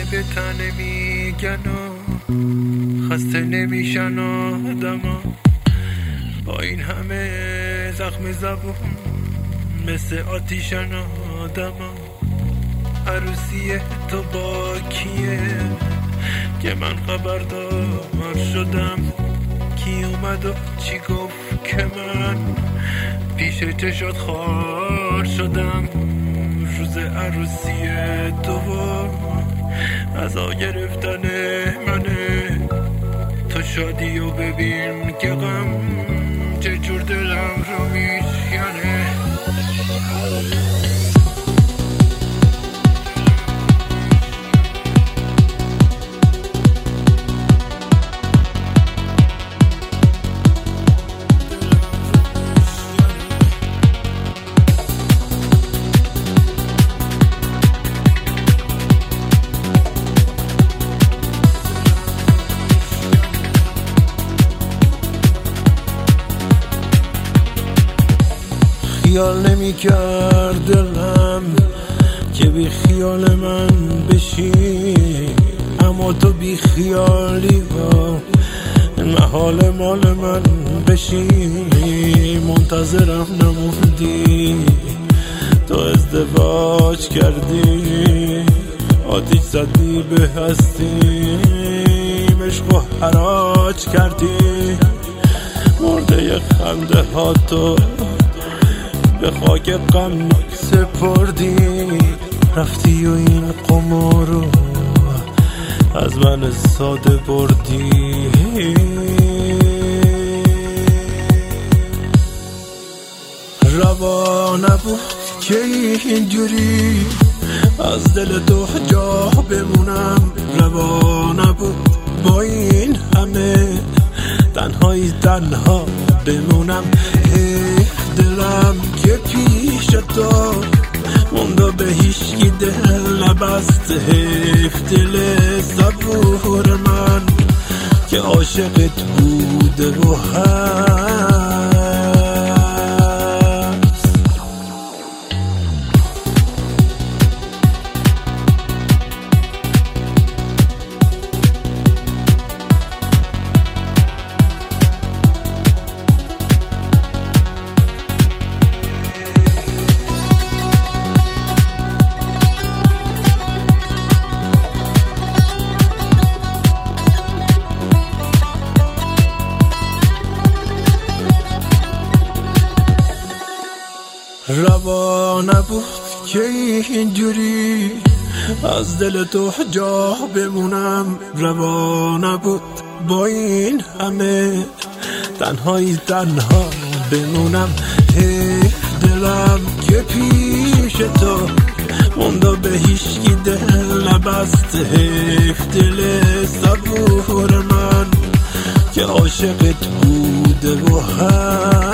به تن میگن و خسته نمیشن آدما، با این همه زخم زبون مثل آتیشن آدما. عروسی تو با کیه که من خبردار شدم؟ کی اومد و چی گفت که من پیش چشات خوار شدم؟ روز عروسی تو عزا گرفتن منه، تو شادی و ببین که غم چجور دلم رو میشکنه. خیال نمی کرد دلم که بی خیال من بشی، اما تو بی خیالی با محال مال من بشی. منتظرم نموندی، تو ازدواج کردی، آتیش زدی به هستی، عشق و حراج کردی. مرده خنده ها تو به خاک غم سپردی، رفتی و این قمار رو از من ساده بردی. روا نبود که اینجوری از دل تو جا بمونم، روا نبود با این همه تنها بمونم. دلم که پیش تو مونده به هیچکی دل نبست، حیف دل صبور من که عاشقت بوده و هست. روا نبود که اینجوری از دل تو جا بمونم، روا نبود با این همه تنها بمونم. دلم که پیش تو مونده به هیچکی دل نبست، حیف دل صبور من که عاشقت بوده و هست.